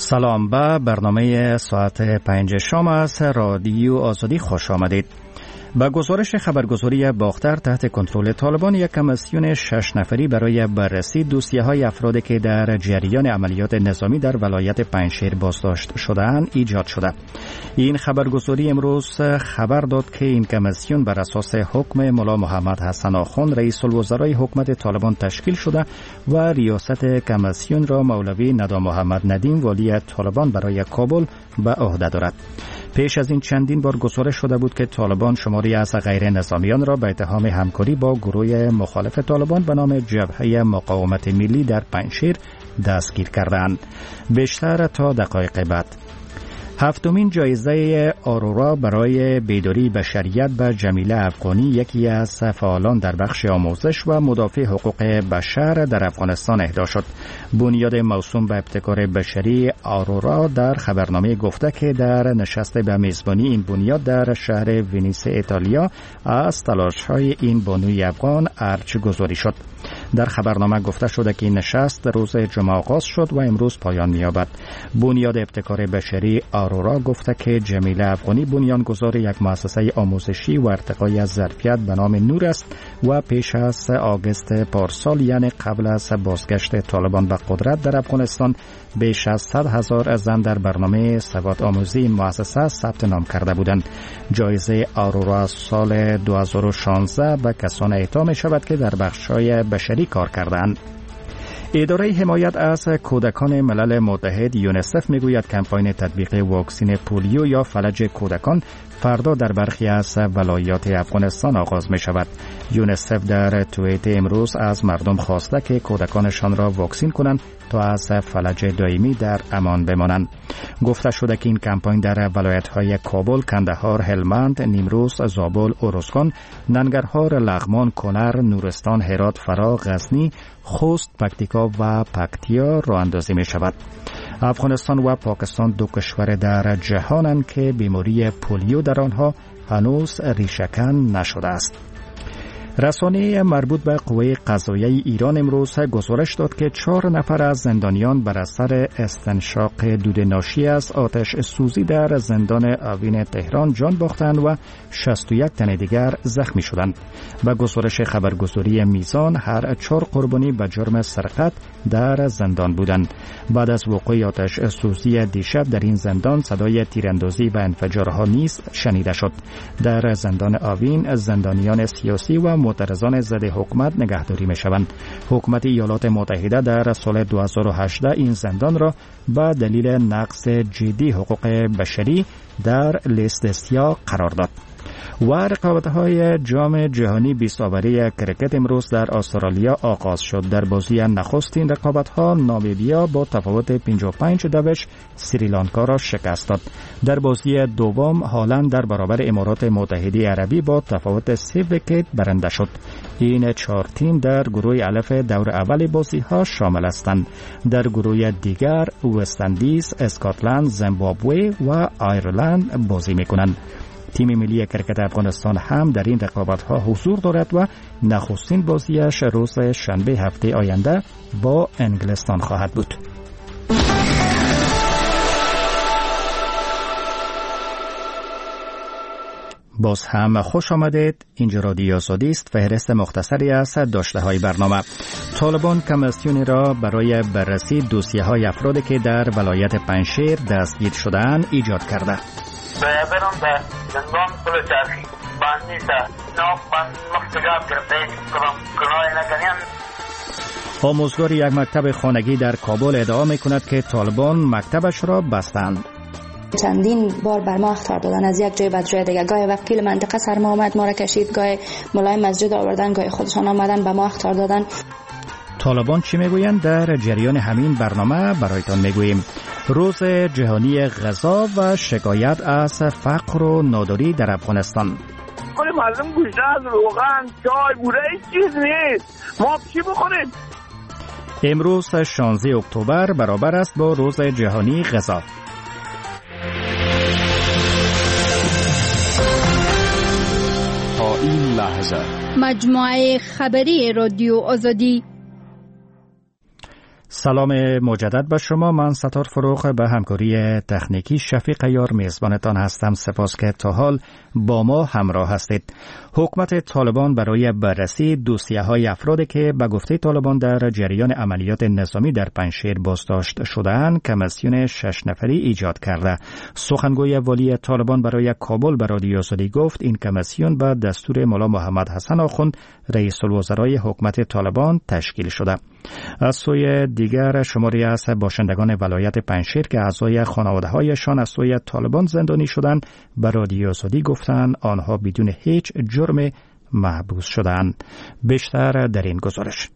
سلام، به برنامه ساعت 5 شام از رادیو آزادی خوش آمدید. با گزارش خبرگزاری باختر تحت کنترل طالبان، یک کمیسیون 6 نفری برای بررسی دوسیه‌های افرادی که در جریان عملیات نظامی در ولایت پنجشیر بازداشت شده‌اند ایجاد شده. این خبرگزاری امروز خبر داد که این کمیسیون بر اساس حکم ملا محمد حسن آخوند رئیس الوزرای حکومت طالبان تشکیل شده و ریاست کمیسیون را مولوی ندا محمد ندیم والی طالبان برای کابل به عهده دارد. پیش از این چندین بار گزارش شده بود که طالبان شماری از غیر نظامیان را به اتهام همکاری با گروه مخالف طالبان به نام جبهه مقاومت ملی در پنجشیر دستگیر کردند. بیشتر تا دقایق بعد. هفتمین جایزه آرورا برای بیداری بشریت به جمیله افغانی، یکی از فعالان در بخش آموزش و مدافع حقوق بشر در افغانستان اهدا شد. بنیاد موسوم به ابتکار بشری آرورا در خبرنامه گفته که در نشست به میزبانی این بنیاد در شهر ونیس ایتالیا از تلاش‌های این بانوی افغان ارج گذاری شد. در خبرنامه گفته شده که این نشست روز جمعه آغاز شد و امروز پایان می‌یابد. بنیاد ابتکار بشری آرورا گفته که جمیله افغانی بنیانگذار یک مؤسسه آموزشی و ارتقای ظرفیت به نام نور است و پیش از آگوست پارسال، یعنی قبل از بازگشت طالبان به قدرت در افغانستان، بیش از 100,000 زن در برنامه سواد آموزی این مؤسسه ثبت نام کرده بودند. جایزه آرورا سال 2016 به کسان اعطا می شود که در بخش‌های بشری کار کردند. اداره حمایت از کودکان ملل متحد یونیسف میگوید کمپاین تطبیق واکسن پولیو یا فلج کودکان فردا در برخی از ولایات افغانستان آغاز می شود. یونیسف در توییت امروز از مردم خواسته که کودکانشان را واکسین کنند تا از فلج دائمی در امان بمانند. گفته شده که این کمپاین در ولایت‌های کابل، کندهار، هلمند، نیمروز، زابل، اروزگان، ننگرهار، لغمان، کنر، نورستان، هرات، فرا، غزنی، خوست، پکتیکا و پکتیا راه اندازی می شود. افغانستان و پاکستان دو کشور در جهانند که بیماری پولیو در آنها هنوز ریشه‌کن نشده است. رسانه مربوط به قوه قضاییه ایران امروز گزارش داد که 4 نفر از زندانیان بر اثر استنشاق دود ناشی از آتش سوزی در زندان آوین تهران جان باختند و 61 تن دیگر زخمی شدند. به گزارش خبرگزاری میزان، هر 4 قربانی به جرم سرقت در زندان بودند. بعد از وقوع آتش سوزی دیشب در این زندان صدای تیراندازی و انفجارها نیز شنیده شد. در زندان آوین زندانیان سیاسی و معترضان ضد حکومت نگهداری می شوند. حکومت ایالات متحده در سال 2018 این زندان را به دلیل نقض جدی حقوق بشری در لیست سیاه قرار داد. و رقابت‌های جام جهانی 20 اوری کرکت امروز در استرالیا آغاز شد. در بازی نخستین رقابت‌ها نامیبیا با تفاوت 55 سریلانکا را شکست داد. در بازی دوم هالند در برابر امارات متحده عربی با تفاوت 3 ویکت برنده شد. این 4 تیم در گروه الف دور اول بازی‌ها شامل هستند. در گروه دیگر وست اندیز، اسکاتلند، زیمبابوه و آیرلند بازی می‌کنند. تیم ملی کرکت افغانستان هم در این رقابت‌ها حضور دارد و نخستین بازیش روز شنبه هفته آینده با انگلستان خواهد بود. باز هم خوش آمدید. اینجا رادیو آزادی است. فهرست مختصری از داشته‌های برنامه. طالبان کمیسیونی را برای بررسی دوسیه‌های افرادی که در ولایت پنجشیر دستگیر شده‌اند ایجاد کرده. برم به زندان پل چرخی باندی تا ناف مختجاب کرده کنای نکنیم. آموزگار یک مکتب خانگی در کابل ادعا می‌کند که طالبان مکتبش را بستند. چندین بار بر ما اخطار دادن از یک جای به جای دیگه. گاهی وکیل منطقه سر ما آمد ما را کشید، گاهی مولای مسجد آوردن، گاهی خودشان آمدن به ما اخطار دادن. طالبان چی میگویند؟ در جریان همین برنامه برایتان میگوییم. روز جهانی غذا و شکایت از فقر و ناداری در افغانستان. کل مردم گوشت از روغن، چای، بوره هیچ چیز نیست. ما چی بخوریم؟ امروز 16 اکتبر برابر است با روز جهانی غذا. تا این لحظه مجموعه خبری رادیو آزادی. سلام مجدد به شما. من ستار فروغ به همکاری تکنیکی شفیق عیار میزبانتان هستم. سپاس که تا حال با ما همراه هستید. حکومت طالبان برای بررسی دوسیه‌های افرادی که به گفته طالبان در جریان عملیات نظامی در پنجشیر بازداشت شده‌اند کمیسیون 6 نفری ایجاد کرده. سخنگوی والی طالبان برای کابل به رادیو آزادی گفت این کمیسیون به دستور مولا محمد حسن آخوند رئیس الوزرای حکومت طالبان تشکیل شده. از سوی دیگر شماری از باشندگان ولایت پنجشیر که اعضای خانواده‌هایشان از سوی طالبان زندانی شدند به رادیو آزادی گفتند آنها بدون هیچ جرم محبوس شدند. بیشتر در این گزارش.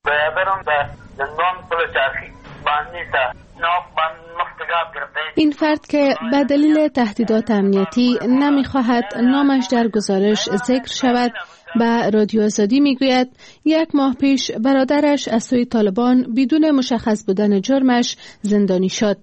این فرد که به دلیل تهدیدات امنیتی نمی‌خواهد نامش در گزارش ذکر شود به رادیو آزادی میگوید 1 ماه پیش برادرش از سوی طالبان بدون مشخص بودن جرمش زندانی شد.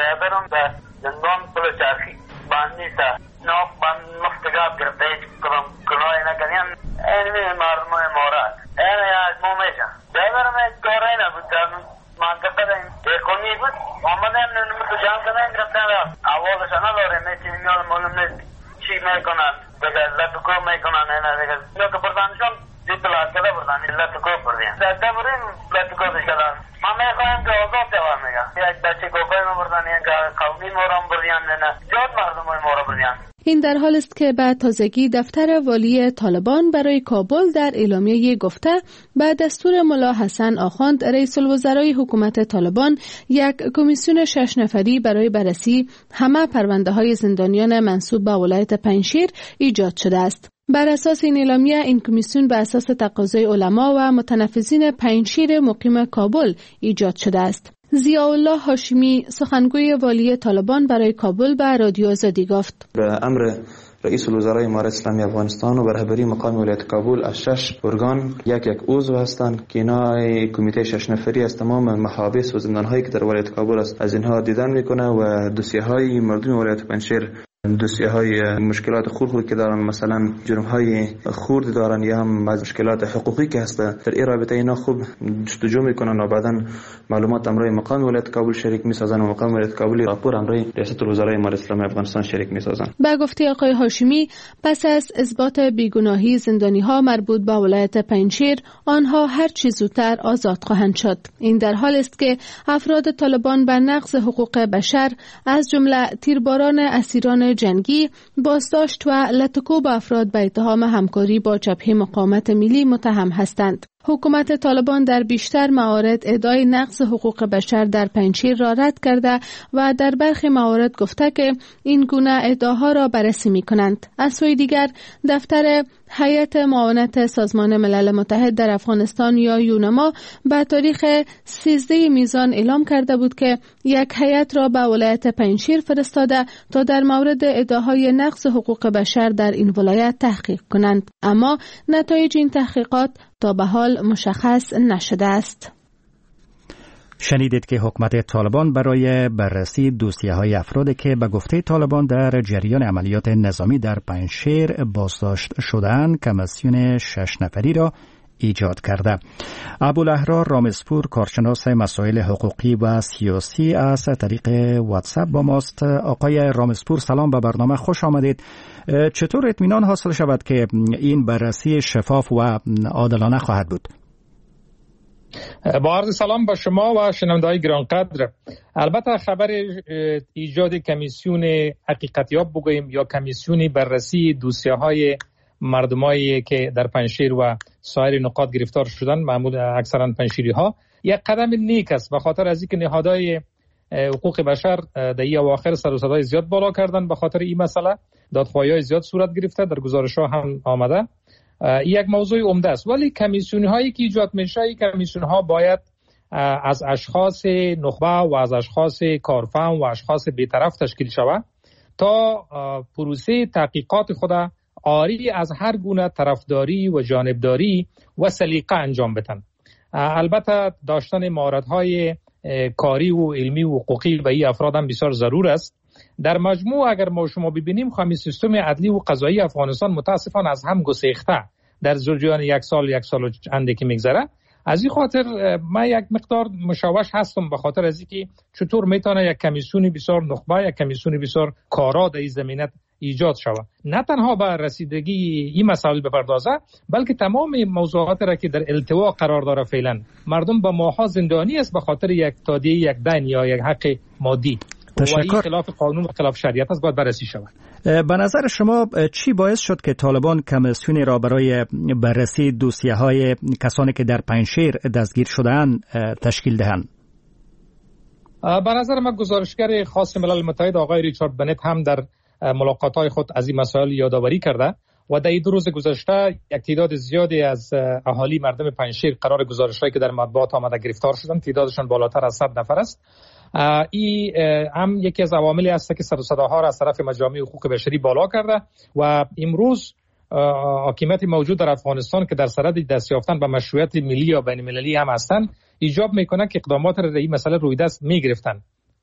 این در حال است که به تازگی دفتر والی طالبان برای کابل در اعلامیه گفته به دستور مولا حسن آخوند رئیس الوزرای حکومت طالبان یک کمیسیون 6 نفری برای بررسی همه پرونده های زندانیان منسوب به ولایت پنجشیر ایجاد شده است. بر اساس این اعلامیه این کمیسیون به اساس تقاضای علما و متنفذین پنجشیر مقیم کابل ایجاد شده است. ضیاءالله هاشمی سخنگوی والی طالبان برای کابل به رادیو آزادی گفت به امر رئیس الوزرای امارت اسلامی افغانستان و به رهبری مقام ولایت کابل از 6 ارگان یک عضو هستند که اینا کمیته 6 نفری از تمام محابس و زندان‌هایی که در ولایت کابل است از اینها دیدن میکنه و دوسیه‌های مردم ولایت پنجشیر دوسیه‌های مشکلات خردی که دارن مثلا جرم‌های خرد دارن یا هم بعض مشکلات حقوقی که هست در این رابطه اینا خوب جستجو میکنن و بعداً معلومات امرای مقام ولایت کابل شریک میسازن و مقام ولایت کابل راپور امرای ریاست الوزرای امارت اسلامی افغانستان شریک میسازن. به گفته آقای هاشمی پس از اثبات بیگناهی زندانی‌ها مربوط به ولایت پنجشیر آنها هر چه زودتر آزاد خواهند شد. این در حال است که افراد طالبان به نقض حقوق بشر از جمله تیرباران اسیران جنگی، بازداشت و لطکوب افراد به اتهام همکاری با جبهه مقاومت ملی متهم هستند. حکومت طالبان در بیشتر موارد ادعای نقض حقوق بشر در پنجشیر را رد کرده و در برخی موارد گفته که این گونه ادعاها را بررسی می‌کنند. از سوی دیگر دفتر هیئت معاونت سازمان ملل متحد در افغانستان یا یونما به تاریخ 13 میزان اعلام کرده بود که یک هیئت را به ولایت پنجشیر فرستاده تا در مورد ادعاهای نقض حقوق بشر در این ولایت تحقیق کنند، اما نتایج این تحقیقات تا به حال مشخص نشده است. شنیدید که حکومت طالبان برای بررسی دوسیه‌های افرادی که به گفته طالبان در جریان عملیات نظامی در پنجشیر بازداشت شدند کمیسیون 6 نفری را ایجاد کرده. ابوالاحرار رامزپور کارشناس مسائل حقوقی و سیاسی از طریق واتساپ با ماست. آقای رامزپور سلام، به برنامه خوش آمدید. چطور اطمینان حاصل شود که این بررسی شفاف و عادلانه خواهد بود؟ با عرض سلام با شما و شنونده‌های گرانقدر. البته خبر ایجاد کمیسیون حقیقتیاب بگوییم یا کمیسیون بررسی دوسیه‌های مردمایی که در پنجشیر و سایر نقاط گرفتار شدن، معمول اکثرا پنجشیری‌ها، یک قدم نیک است، به خاطر از اینکه نهادهای حقوق بشر در این اواخر سر و صدای زیاد بالا کردن به خاطر این مسئله، دادخواهی‌های زیاد صورت گرفته، در گزارش‌ها هم آمده. یک موضوع عمده است، ولی کمیسیون‌هایی که ایجاد میشه، این کمیسیون‌ها باید از اشخاص نخبه و از اشخاص کارفهم و اشخاص بی‌طرف تشکیل شود تا پروسه تحقیقات خود عاری از هر گونه طرفداری و جانبداری و سلیقه انجام بدن. البته داشتن مهارت‌های کاری و علمی و حقوقی به این افراد هم بسیار ضرور است. در مجموع اگر ما شما ببینیم خامی سیستم عدلی و قضایی افغانستان متاسفانه از هم گسیخته در جریان یک سال و چندی که میگذره از این خاطر من یک مقدار مشوش هستم به خاطر از اینکه چطور میتونه یک کمیسیون بسیار نخبه، یک کمیسیون بسیار کارا در این زمینه ایجاد شود، نه تنها به رسیدگی این مسائل بپردازه بلکه تمام موضوعات را که در التوا قرار داره فعلا مردم به ماها زندانی است به خاطر یک تادیه یک دین یا یک حق مادی و این خلاف قانون و خلاف شریعت است، باید بررسی شود. به نظر شما چی باعث شد که طالبان کمیسیونی را برای بررسی دوسیه‌های کسانی که در پنجشیر دستگیر شده‌اند تشکیل دهند؟ به نظر من گزارشگر خاص ملل متحد آقای ریچارد بنت هم در ملاقات‌های خود از این مسائل یادآوری کرده و در این 2 روز گذشته یک تعداد زیادی از اهالی مردم پنجشیر قرار گزارش‌هایی که در مطبوعات آمده گرفتار شدند، تعدادشان بالاتر از 100 نفر است. این هم یکی از عواملی است که صداها را از طرف مجامع حقوق بشری بالا کرده و امروز حاکمیت موجود در افغانستان که در صدد دست یافتن به مشروعیت ملی یا بین المللی هم هستند ایجاب میکنه که اقدامات را در این مسئله روی دست میگرفتن.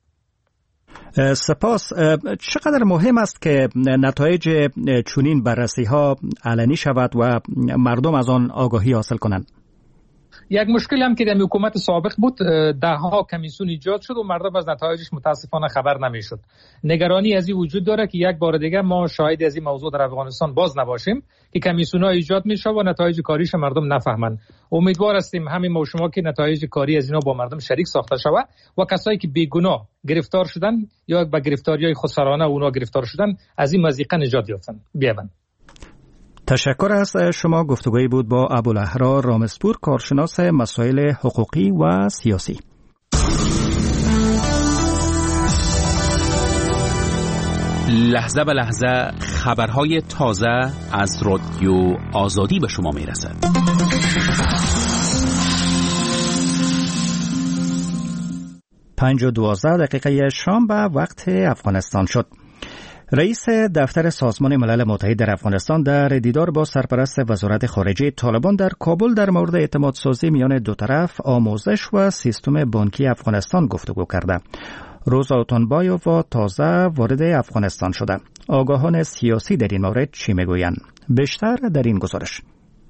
سپاس. چقدر مهم است که نتایج چنین بررسی‌ها علنی شود و مردم از آن آگاهی حاصل کنند؟ یک مشکل هم که در حکومت سابق بود، 10 کمیسیون ایجاد شد و مردم از نتایجش متاسفانه خبر نمیشد. نگرانی از این وجود داره که یک بار دیگه ما شاهد از این موضوع در افغانستان باز نباشیم که کمیسیون‌ها ایجاد میشه و نتایج کاریش مردم نفهمند. امیدوار هستیم همین ما شما که نتایج کاری از اینا با مردم شریک ساخته شود و کسایی که بیگناه گرفتار شدن یا به گرفتاری‌های خودسرانه اونا گرفتار شدن از این مضیقه نجات یافتن. بیابند. تشکر از شما. گفتگویی بود با ابوالاحرار رامسپور، کارشناس مسائل حقوقی و سیاسی. لحظه به لحظه خبرهای تازه از رادیو آزادی به شما میرسد. 5:12 شام به وقت افغانستان شد. رئیس دفتر سازمان ملل متحد در افغانستان در دیدار با سرپرست وزارت خارجه طالبان در کابل در مورد اعتماد سازی میان دو طرف، آموزش و سیستم بانکی افغانستان گفتگو کرده. روزا اوتونبایووا تازه وارد افغانستان شده. آگاهان سیاسی در این مورد چی میگویند؟ بیشتر در این گزارش.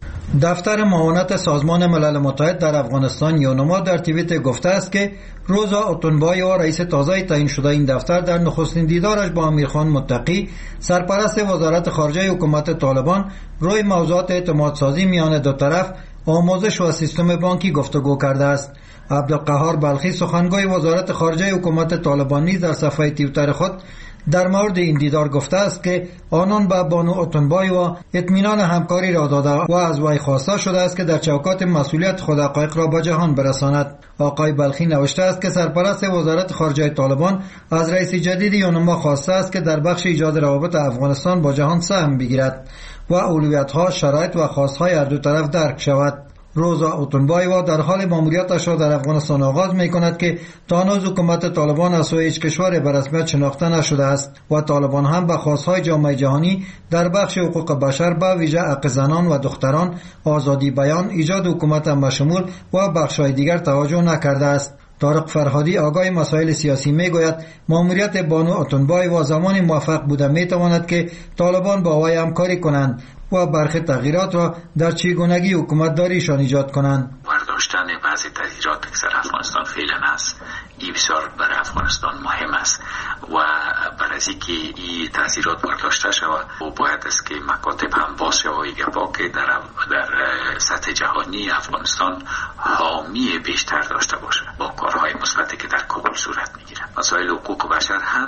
دفتر معاونت سازمان ملل متحد در افغانستان یونما در توییت گفته است که روزا اوتونبایووا رئیس تازه تعیین شده این دفتر در نخستین دیدارش با امیرخان متقی سرپرست وزارت خارجه حکومت طالبان روی موضوعات اعتماد سازی میان دو طرف، آموزش و سیستم بانکی گفتگو کرده است. عبدالقهار بلخی سخنگوی وزارت خارجه حکومت طالبان نیز در صفحه توییتر خود در مورد این دیدار گفته است که آنان به بانو اوتونبایووا اطمینان همکاری را داده و از وی خواسته شده است که در چوکات مسئولیت خود حقایق را به جهان برساند. آقای بلخی نوشته است که سرپرست وزارت خارجه طالبان از رئیس جدید یونما خواسته است که در بخش ایجاد روابط افغانستان با جهان سهم بگیرد و اولویت‌ها، شرایط و خواست‌های هر دو طرف درک شود. روزا اوتونبایووا در حال ماموریتش را در افغانستان آغاز می‌کند که تا هنوز حکومت طالبان از سوی هیچ کشور به رسمیت شناخته نشده است و طالبان هم به خواست‌های جامعه جهانی در بخش حقوق بشر به ویژه حق زنان و دختران، آزادی بیان، ایجاد حکومت همشمول و بخش‌های دیگر توجه نکرده است. طارق فرهادی آگاه مسائل سیاسی میگوید ماموریت بانو اوتونبایووا زمانی موفق بوده میتواند که طالبان با وی همکاری کنند و برخی تغییرات را در چگونگی حکومت داریشان ایجاد کنند. برداشتن بعضی تغییرات که در افغانستان فعلا است این بسیار برای افغانستان مهم است و برای از اینکه این تغییرات برداشته شود و باید است که مکاتب هم باز شود و گپا که در سطح جهانی افغانستان حامی بیشتر داشته باشه با کارهای مثبتی که در کابل صورت میگیرد. مسائل حقوق بشر هم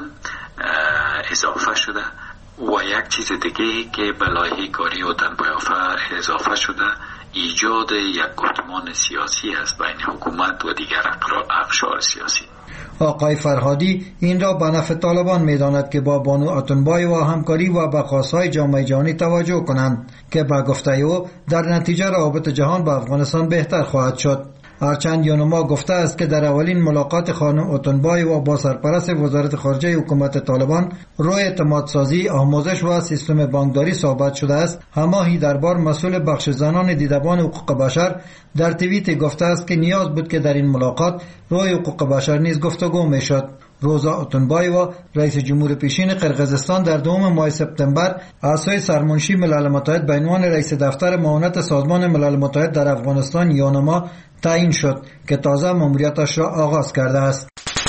اضافه شده و یک چیز دیگه که به لایحه کاری اوتونبایووا اضافه شده ایجاد یک گفتمان سیاسی است بین حکومت و دیگر اقشار سیاسی. آقای فرهادی این را به نفع طالبان می‌داند که با بانو اوتونبایووا همکاری و به خواست‌های جامعه جهانی توجه کنند که به گفته او در نتیجه روابط جهان با افغانستان بهتر خواهد شد. هرچند یونما گفته است که در اولین ملاقات خانم اوتونبایووا با سرپرست وزارت خارجه حکومت طالبان روی اعتماد سازی، آموزش و سیستم بانکداری صحبت شده است، هماهی دربار مسئول بخش زنان دیدبان حقوق بشر در توییت گفته است که نیاز بود که در این ملاقات روی حقوق بشر نیز گفتگو میشد. روزا اوتونبایوا رئیس جمهور پیشین قرقیزستان در دوم ماه سپتامبر از سوی سرمنشی ملل متحد به عنوان رئیس دفتر معاونت سازمان ملل متحد در افغانستان یونما تعیین شد که تازه مأموریتش را آغاز کرده است.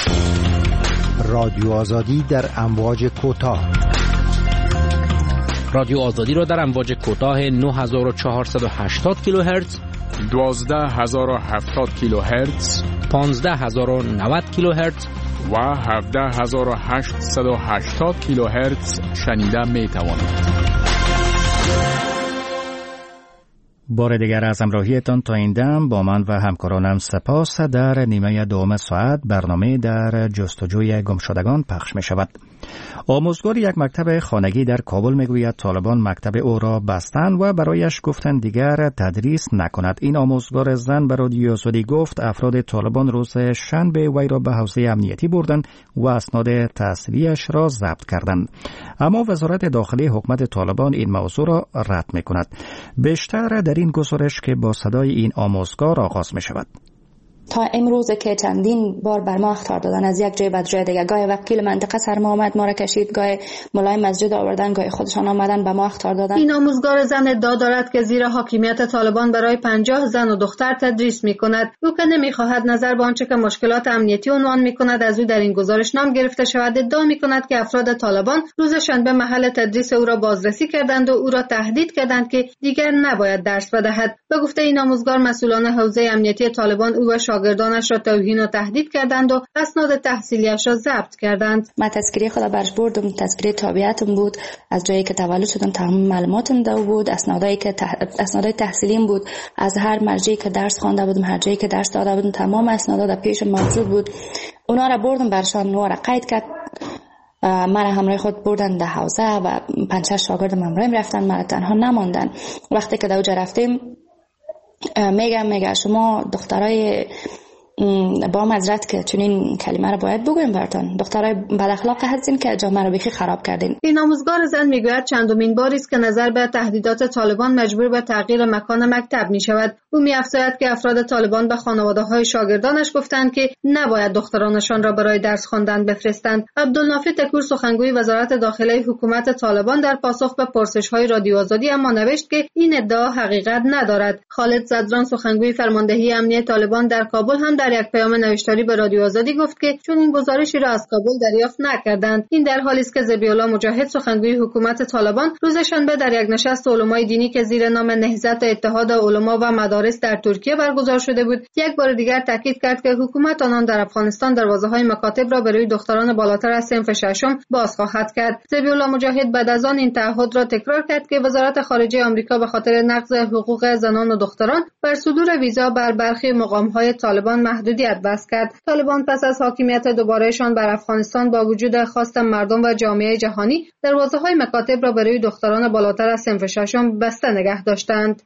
رادیو آزادی در امواج کوتاه. رادیو آزادی را در امواج کوتاه 9480 کیلوهرتز، 12070 کیلوهرتز، 15090 کیلوهرتز و 17880 کیلوهرتز شنیده می توانید. بار دیگر از همراهیتان تا این دم با من و همکارانم سپاس. در نیمه دوم ساعت برنامه در جستجوی گمشدگان پخش می شود. آموزگار یک مکتب خانگی در کابل میگوید طالبان مکتب او را بستند و برایش گفتند دیگر تدریس نکند. این آموزگار زن به رادیو آزادی گفت افراد طالبان روز شنبه وی را به حوزه امنیتی بردند و اسناد تحصیلیش را ضبط کردند. اما وزارت داخلی حکومت طالبان این موضوع را رد میکند. بیشتر در این گزارش که با صدای این آموزگار آغاز می شود. تا امروز که چندین بار بر ما اخطار دادن از یک جای به جای دیگه، گاهی وکیل منطقه سر ما آمد ما را کشید، گاهی ملای مسجد آوردن، گاهی خودشان آمدن به ما اخطار دادن. این آموزگار زن ادعا دارد که زیر حاکمیت طالبان برای 50 زن و دختر تدریس می‌کند. او که نمی‌خواهد نظر به آنچه که مشکلات امنیتی عنوان می‌کند از او در این گزارش نام گرفته شود، ادعا می‌کند که افراد طالبان روز شنبه محل تدریس او را بازرسی کردند و او را تهدید کردند که دیگر نباید درس بدهد. به گفته این آموزگار مسئولان حوزه امنیتی طالبان او و شاگردانش را توهین و تهدید کردند و اسناد تحصیلیش را ضبط کردند. من تذکره خود برش بردم، تذکره تابعیتم بود، از جایی که تولد شدم تمام معلوماتم دو بود، اسنادای تحصیلیم بود، از هر مرجعی که درس خوانده بودم، هر جایی که درس داده بودم، تمام اسنادا در پیشم موجود بود. اونا را بردم برشان، اونا را قید کرد. من همراه خود بردن در حوزه و 5-6 شاگردم همراهم رفتن، من تنها نماندن. وقتی که دوجه رفتیم میگه شما دخترای با معذرت که چون این کلمه رو باید بگویم براتون، دخترای بد اخلاق هستین که جامعه رو بیخی خراب کردین. این آموزگار زن میگوید چندمین باری است که نظر به تهدیدات طالبان مجبور به تغییر مکان مکتب می شود. او می‌افزاید که افراد طالبان به خانواده‌های شاگردانش گفتند که نباید دخترانشان را برای درس خواندن بفرستند. عبدالنافی تکور سخنگوی وزارت داخلی حکومت طالبان در پاسخ به پرسش‌های رادیو آزادی اما نوشت که این ادعا حقیقت ندارد. خالد زدران سخنگوی فرماندهی امنیتی طالبان در کابل هم در یک پیام نوشتاری به رادیو آزادی گفت که چون این گزارشی را از کابل دریافت نکردند. این در حالی است که ذبیح‌الله مجاهد سخنگوی حکومت طالبان روز شنبه در یک نشست علمای دینی که زیر نام نهضت اتحاد علما و مدارس در ترکیه برگزار شده بود، یک بار دیگر تاکید کرد که حکومت آنان در افغانستان دروازه‌های مکاتب را برای دختران بالاتر از صنف ششم باز خواهد کرد. ذبیح‌الله مجاهد بعد از آن این تعهد را تکرار کرد که وزارت خارجه آمریکا به خاطر نقض حقوق زنان و دختران بر صدور ویزا بر برخی مقام‌های طالبان محدودیت بست کرد. طالبان پس از حاکمیت دوبارهشان بر افغانستان با وجود خواست مردم و جامعه جهانی دروازه‌های مکاتب را برای دختران بالاتر از صنف ششم بسته نگه داشتند.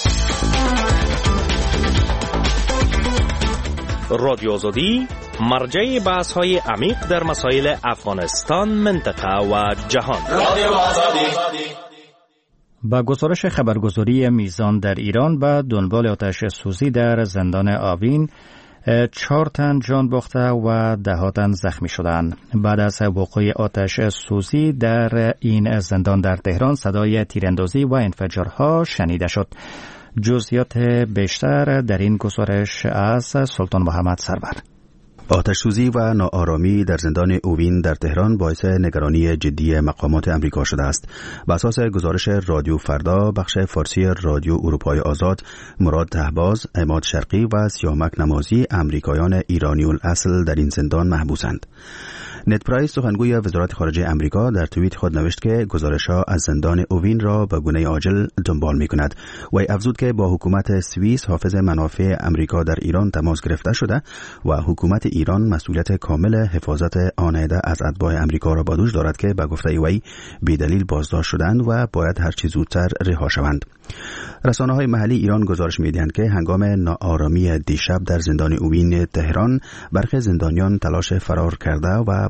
رادیو آزادی مرجع بحث‌های عمیق در مسائل افغانستان، منطقه و جهان. رادیو آزادی. با گزارش خبرگزاری میزان در ایران به دنبال آتش سوزی در زندان آوین 4 تن جان باخته و 10 تن زخمی شدند. بعد از وقوع آتش سوزی در این زندان در تهران صدای تیراندازی و انفجارها شنیده شد. جزئیات بیشتر در این گزارش از سلطان محمد سرور. آتش سوزی و ناآرامی در زندان اوین در تهران باعث نگرانی جدی مقامات امریکا شده است. بر اساس گزارش رادیو فردا بخش فارسی رادیو اروپای آزاد، مراد تهباز، عماد شرقی و سیامک نمازی امریکایان ایرانی الاصل در این زندان محبوسند. نت پرایس سخنگوی وزارت خارجه امریکا در توییت خود نوشت که گزارش‌ها از زندان اوین را به گونه عاجل دنبال می‌کند و افزود که با حکومت سوئیس حافظ منافع امریکا در ایران تماس گرفته شده و حکومت ایران مسئولیت کامل حفاظت آن عده از اتباع امریکا را به دوش دارد که به گفته وی بی‌دلیل بازداشت شدند و باید هر چه زودتر رها شوند. رسانه‌های محلی ایران گزارش می‌دهند که هنگام ناآرامی دیشب در زندان اوین تهران برخی زندانیان تلاش فرار کرده و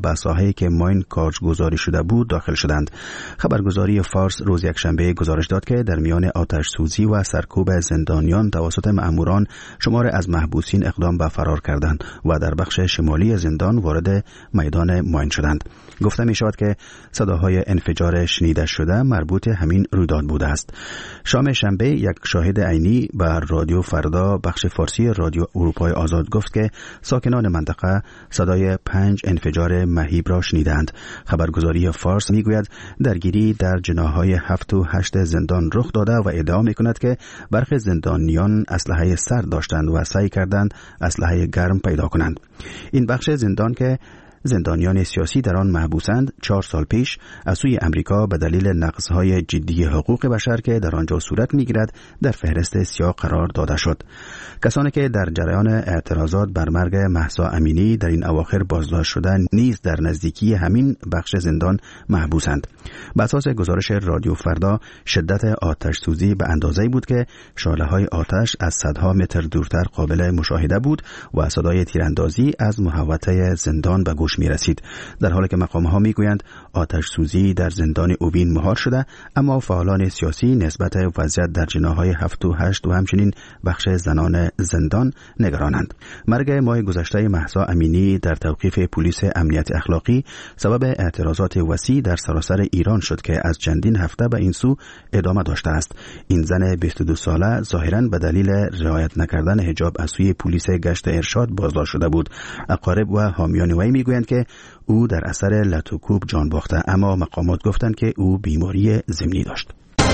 به ساحه‌ای که ماین کارگزاری شده بود داخل شدند. خبرگزاری فارس روز یکشنبه گزارش داد که در میان آتش سوزی و سرکوب زندانیان توسط مأموران شمار از محبوسین اقدام به فرار کردند و در بخش شمالی زندان وارد میدان ماین شدند. گفته می شود که صداهای انفجار شنیده شده مربوط همین رویداد بوده است. شام شنبه یک شاهد عینی بر رادیو فردا بخش فارسی رادیو اروپای آزاد گفت که ساکنان منطقه صدای 5 انفجار مهیب را شنیدند. خبرگزاری فارس می گوید درگیری در جناحهای 7 و 8 زندان رخ داده و ادعا می کند که برخی زندانیان اسلحه سرد داشتند و سعی کردند اسلحه گرم پیدا کنند. این بخش زندان که زندانیان سیاسی در آن محبوسند 4 سال پیش از سوی امریکا به دلیل نقض‌های جدی حقوق بشر که در آنجا صورت می‌گیرد در فهرست سیاه قرار داده شد. کسانی که در جریان اعتراضات بر مرگ مهسا امینی در این اواخر بازداشت شدند نیز در نزدیکی همین بخش زندان محبوسند. بر اساس گزارش رادیو فردا شدت آتش سوزی به اندازه‌ای بود که شعله‌های آتش از صدها متر دورتر قابل مشاهده بود و صدای تیراندازی از محوطه زندان به گوش می رسید. در حالی که مقام‌ها می گویند آتش سوزی در زندان اوین مهار شده، اما فعالان سیاسی نسبت وضعیت در جناحهای 7 و 8 و همچنین بخش زنان زندان نگرانند. مرگ ماه گذشته مهسا امینی در توقیف پلیس امنیت اخلاقی سبب اعتراضات وسیع در سراسر ایران شد که از چندین هفته به این سو ادامه داشته است. این زن 22 ساله ظاهراً به دلیل رعایت نکردن حجاب از سوی پلیس گشت ارشاد بازداشت شده بود. اقارب و حامیان وی میگویند که او در اثر لطوکوب جان باخته، اما مقامات گفتند که او بیماری ضمنی داشت.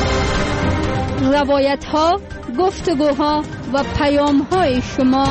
روایت‌ها، گفتگوها و پیام‌های شما.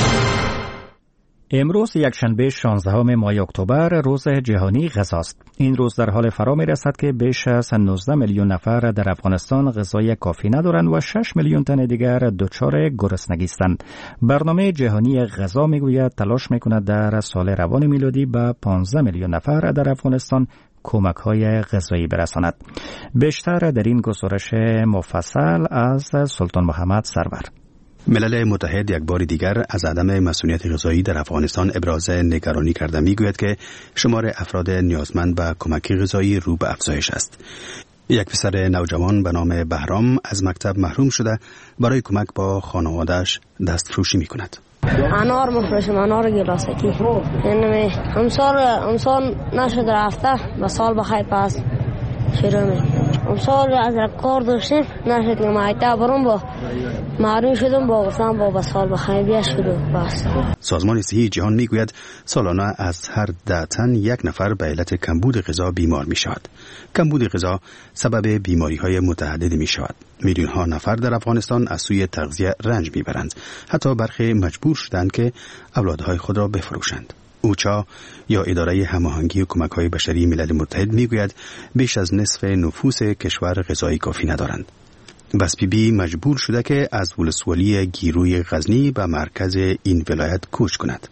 امروز یکشنبه 16 ماه اکتبر روز جهانی غذاست. این روز در حال فرا می‌رسد که بیش از 19 میلیون نفر در افغانستان غذای کافی ندارند و 6 میلیون تن دیگر دچار گرسنگی هستند. برنامه جهانی غذا میگوید تلاش می‌کند در سال روان میلادی به 15 میلیون نفر در افغانستان کمک‌های غذایی برساند. بیشتر در این گزارش مفصل از سلطان محمد سرور. ملل متحد یک بار دیگر از عدم مسئولیت غذایی در افغانستان ابراز نگرانی کرده میگوید که شمار افراد نیازمند به کمک غذایی رو به افزایش است. یک پسر نوجوان به نام بهرام از مکتب محروم شده برای کمک با خانواده‌اش دستفروشی میکند. انار مفروشم، انار گلاسکی. یعنی امسال نشد رفته و سال بخیر پس شروع می. امسال از کار داشتیم نشد که مایتا برم با معلوم شدم با گفتم با سال بخیر بیا شروع بس. سازمان صحی جهان میگوید سالانه از هر 10 تن 1 نفر به علت کمبود غذا بیمار می شود. کمبود غذا سبب بیماری های متعددی می شود. میلیون ها نفر در افغانستان از سوی تغذیه رنج میبرند. حتی برخی مجبور شدند که اولادهای خود را بفروشند. اوچا یا اداره هماهنگی کمک‌های بشری ملل متحد میگوید بیش از نصف نفوس کشور غذای کافی ندارند. بس بی مجبور شده که از ولسوالی گیروی غزنی به مرکز این ولایت کوچ کند.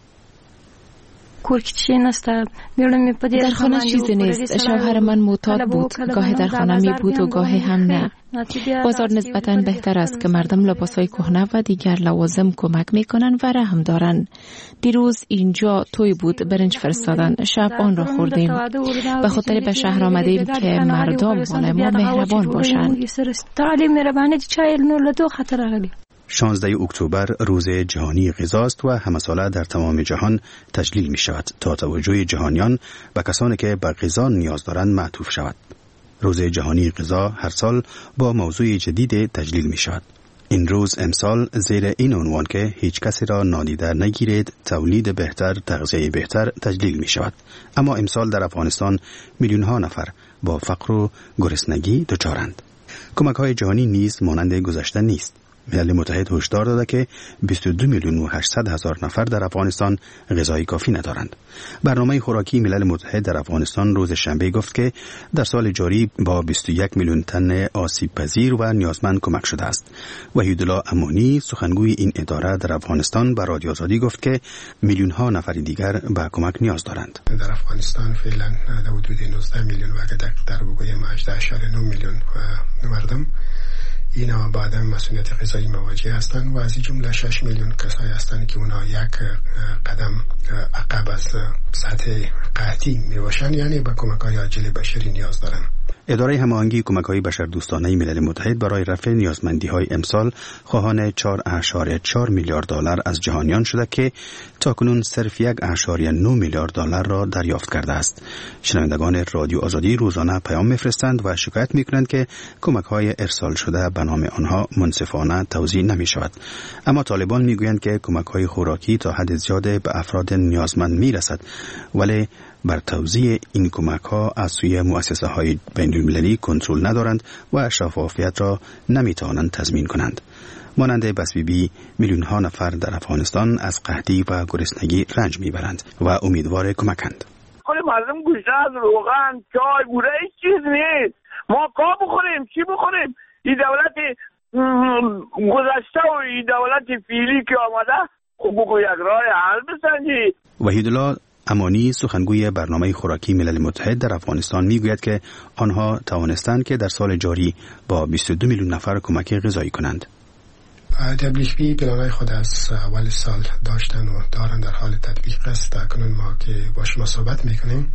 در خانه چیزی نیست. شوهر من معتاد بود. گاهی در خانه می بود و گاهی هم نه. بازار نسبتاً بهتر است که مردم لباسای کهنه و دیگر لوازم کمک می کنن و رحم دارن. دیروز اینجا توی بود، برنج فرستادن. شب آن را خوردیم. به خاطر به شهر آمدیم که مردم مال ما مهربان باشند. 16 اکتبر روز جهانی غذاست و همه ساله در تمام جهان تجلیل می شود تا توجه جهانیان به کسانی که به غذا نیاز دارند معطوف شود. روز جهانی غذا هر سال با موضوع جدید تجلیل می شود. این روز امسال زیر این عنوان که هیچ کسی را نادیده نگیرید، تولید بهتر، تغذیه بهتر تجلیل می شود. اما امسال در افغانستان میلیون ها نفر با فقر و گرسنگی دچارند. کمک های جهانی نیز مانند گذشته نیست. ملل متحد هشدار داده که 22 میلیون و 800 هزار نفر در افغانستان غذای کافی ندارند. برنامه خوراکی ملل متحد در افغانستان روز شنبه گفت که در سال جاری با 21 میلیون تن آسیب پذیر و نیازمند کمک شده است. وحیدالله امانی سخنگوی این اداره در افغانستان به رادیو آزادی گفت که میلیون ها نفر دیگر به کمک نیاز دارند. در افغانستان فعلا حدود 19 میلیون و اگر دقیق تر بگویم 18.9 میلیون مردم اینا بعدا مسئولیت قضایی مواجه هستند و از این جمله 6 میلیون کسایی هستند که اونا یک قدم عقب از سطح قحطی میباشند، یعنی به کمک‌های عاجل بشری نیاز دارند. اداره هماهنگی کمک‌های بشردوستانه ملل متحد برای رفع نیازمندی‌های امسال خواهان 4.4 میلیارد دلار از جهانیان شده که تاکنون صرف 1.9 میلیارد دلار را دریافت کرده است. شنوندگان رادیو آزادی روزانه پیام می‌فرستند و شکایت می‌کنند که کمک‌های ارسال شده به نام آنها منصفانه توزیع نمی‌شود. اما طالبان می‌گویند که کمک‌های خوراکی تا حد زیاد به افراد نیازمند می‌رسد، ولی بر توزیع این کمک‌ها از سوی مؤسسه‌های بین‌المللی کنترل ندارند و شفافیت را نمی‌توانند تضمین کنند. مانند بسبیبی میلیون‌ها نفر در افغانستان از قحطی و گرسنگی رنج می‌برند و امیدوار کمکند. مردم گوشت از روغن، چای، بوره هیچ چیز نیست. ما کا بخوریم، چی بخوریم؟ این دولت گذشته و این دولت فعلی که آمده خب بگو یک راه حل بسنجی. وحیدالله امانی سخنگوی برنامه خوراکی ملل متحد در افغانستان میگوید که آنها توانستند که در سال جاری با 22 میلیون نفر کمک غذایی کنند. WFP پلان‌های خود از اول سال داشتن و دارن در حال تطبیق است. اکنون ما که با شما صحبت میکنیم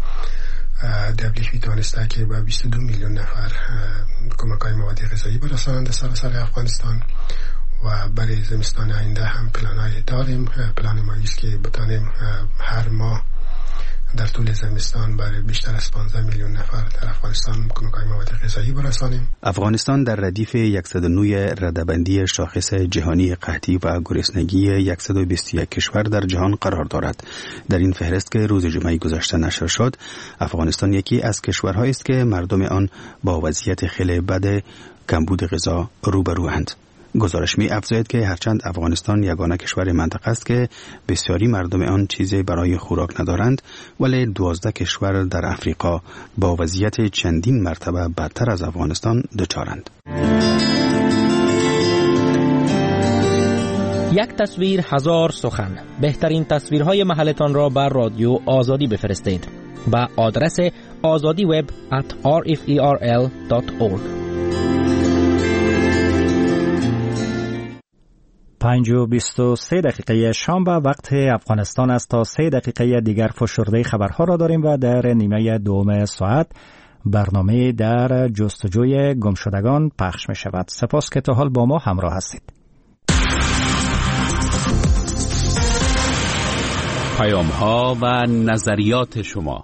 WFP توانسته که با 22 میلیون نفر کمک‌های مواد غذایی برسانند در سراسر افغانستان و برای زمستان آینده هم پلان‌های داریم. پلان ما است که بتانیم هر ماه در طول زمستان برای بیشتر از 15 میلیون نفر در افغانستان کمک‌های مواد غذایی برسانیم. افغانستان در ردیف 109 رده‌بندی شاخص جهانی قحطی و گرسنگی 121 کشور در جهان قرار دارد. در این فهرست که روز جمعه گذشته نشر شد، افغانستان یکی از کشورهایی است که مردم آن با وضعیت خیلی بد کمبود غذا روبروند. گزارش می افزاید که هرچند افغانستان یگانه کشور منطقه است که بسیاری مردم آن چیزی برای خوراک ندارند، ولی 12 کشور در افریقا با وضعیت چندین مرتبه بدتر از افغانستان دچارند. یک تصویر هزار سخن. بهترین تصویرهای محلتان را بر رادیو آزادی بفرستید با آدرس azadiweb@rferl.org. 5:23 دقیقه شام به وقت افغانستان است. تا 3 دقیقه دیگر فشرده خبرها را داریم و در نیمه دوم ساعت برنامه در جستجوی گمشدگان پخش می شود. سپاس که تا حال با ما همراه هستید. پیام‌ها و نظریات شما.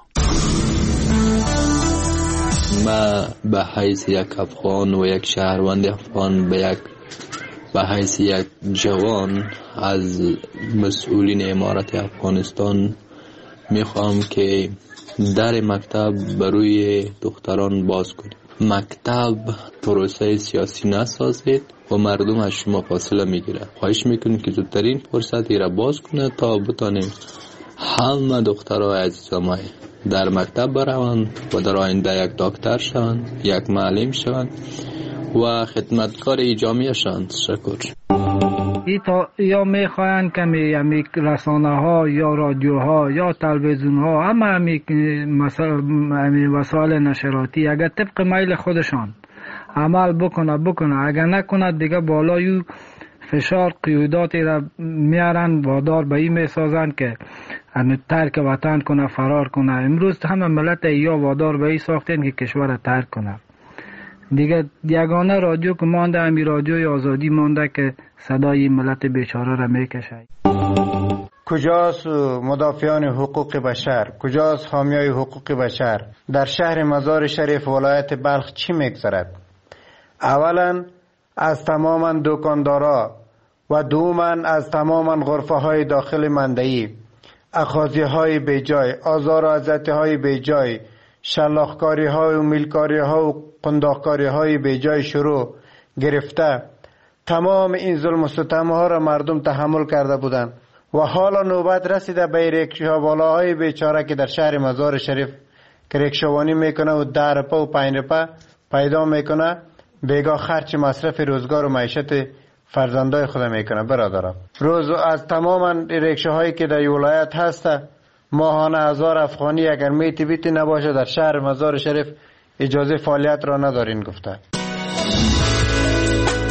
ما به حیث یک افغان و یک شهروند افغان به حیث یک جوان از مسئولین امارت افغانستان میخوام که در مکتب بروی دختران باز کنید. مکتب پروسه سیاسی نسازید و مردم از شما فاصله میگیره. خواهش میکنیم که زودترین فرصتی را باز کنه تا بتانیم همه دخترای عزیزامای در مکتب بروند و در آینده یک دکتر شوند، یک معلم شوند و خدمتکار جامعه شوند. شکر. یا میخواین که می رسانه ها یا رادیوها یا تلویزیون ها همه وسایل نشراتی اگر طبق میل خودشان عمل بکنه اگر نکنه دیگه بالای فشار قیوداتی را میارن وادار به این میسازن که ترک وطن کنه، فرار کنه. امروز همه ملت یا وادار به این ساختن که کشور را ترک کنه. دیگه یگانه رادیو که مانده همی رادیوی آزادی مانده که صدای ملت بیچاره را میکشه. کجاست مدافعان حقوق بشر؟ کجاست حامیای حقوق بشر؟ در شهر مزار شریف ولایت بلخ چی میگذرد؟ اولا از تماما دکاندارا و دوما از تماما غرفه های داخل مندهی اخاذی های بیجای، آزار و اذیت های بیجای، شلاخکاری های و میلکاری ها و قنداقکاری های بیجای شروع گرفته تمام این ظلم و ستم ها را مردم تحمل کرده بودند و حالا نوبت رسیده به ریکشاوالاهای بیچاره که در شهر مزار شریف که ریکشاوانی میکنه و 10 روپه و 5 روپه پیدا میکنه، بیگاه خرچ مصرف روزگار و معیشت فرزندای خود میکنه. برادران، روز از تمام ریکشاهایی که در ولایت هست ماهانه 1000 افغانی اگر میتی بیتی نباشه در شهر مزار شریف اجازه فعالیت را ندارین گفته.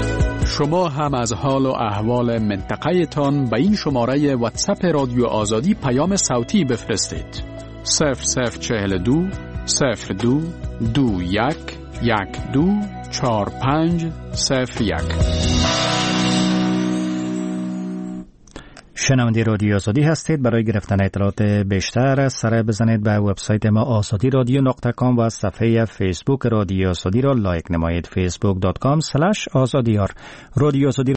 شما هم از حال و احوال منطقه تان به این شماره واتساپ رادیو آزادی پیام صوتی بفرستید. 0042 02 21 12 45 01. شنونده رادیو آزادی هستید. برای گرفتن اطلاعات بیشتر سر بزنید به وبسایت ما azadiradyo.com و صفحه فیسبوک رادیو آزادی را لایک نمایید. facebook.com/azadiyar. رادیو آزادی